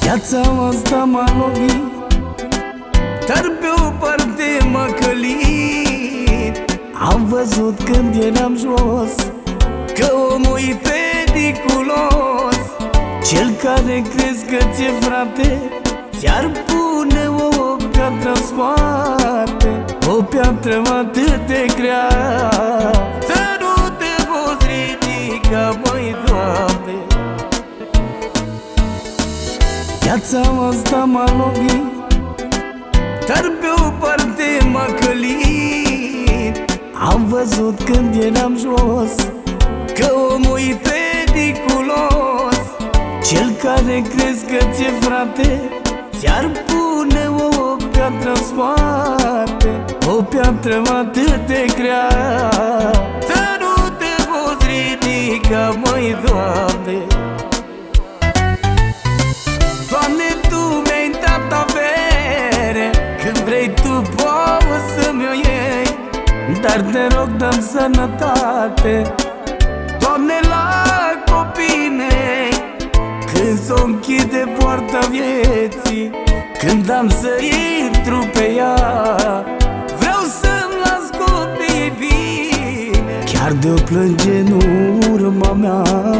Viața asta m-a lovit, dar pe o parte m-a călit. Am văzut când eram jos că omul e periculos. Cel care crezi că ți-e frate ți-ar pune o piatră în spate, o piatră atât de grea. Să nu te poți ridica, măi, Doamne. Viața asta m-a lovit, dar pe o parte m-a călit. Am văzut când eram jos că omul e periculos. Cel care crezi că ți-e frate ți-ar pune o piatră în spate, o piatră atât de grea. Să nu te poți ridica, măi, Doamne. Doamne, Tu mi-ai dat avere, când vrei Tu poți să-mi o iei, dar te rog, dă-mi sănătate, Doamne, la copii mei. Când s-o închide poarta vieții, când am să intru pe ea, vreau să-mi las copiii bine, chiar de-o plânge în urma mea.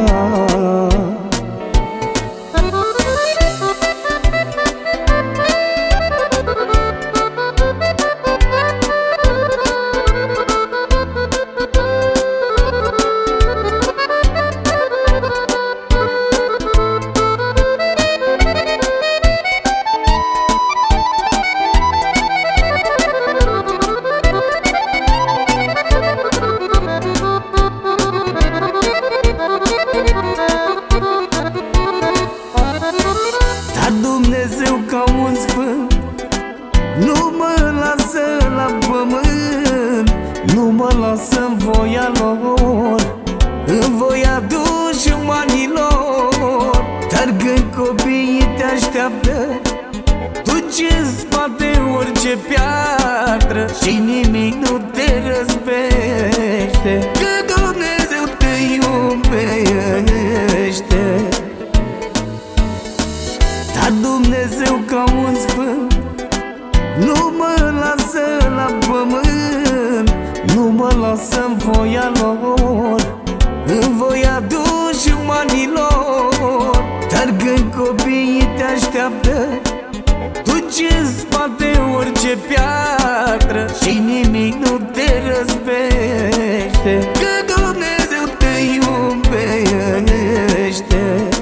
Dumnezeu ca un sfânt nu mă lasă la pământ, nu mă lasă în voia lor, în voia dușmanilor. Dar când copiii te așteaptă, duci în spate orice piatră și nimic nu te răzbește, că Dumnezeu te iubește. Dar Dumnezeu ca un sfânt nu mă lasă la pământ, nu mă lasă în voia lor, în voia dușmanilor. Dar când copiii te așteaptă, duci în spate orice piatră și nimic nu te răzbește, că Dumnezeu te iubește.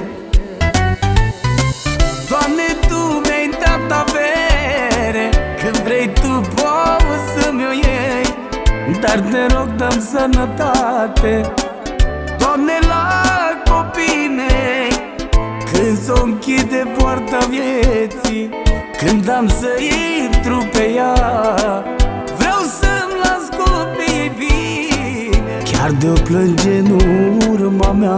Doamne, Tu mi-ai dat avere, când vrei Tu poți să-mi o iei, dar te rog, dă-mi sănătate, Doamne, la copii mei. Când s-o închide poarta vieții, când am să intru pe ea, vreau să-mi las copiii bine, chiar de-o plânge în urma mea.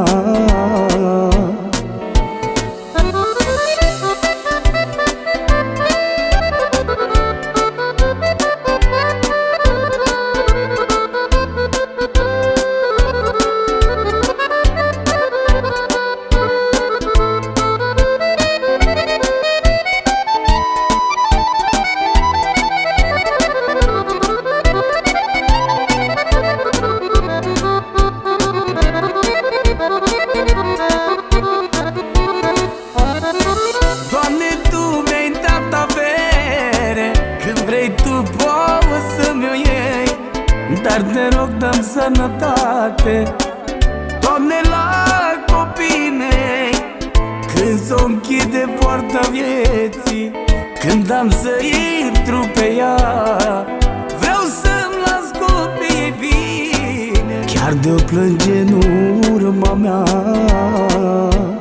Tu poți să-mi o iei, dar te rog, dă-mi sănătate, Doamne, la copii mei. Când s-o închide poarta vieții, când am să intru pe ea, vreau să-mi las copiii bine, chiar de-o plânge în urma mea.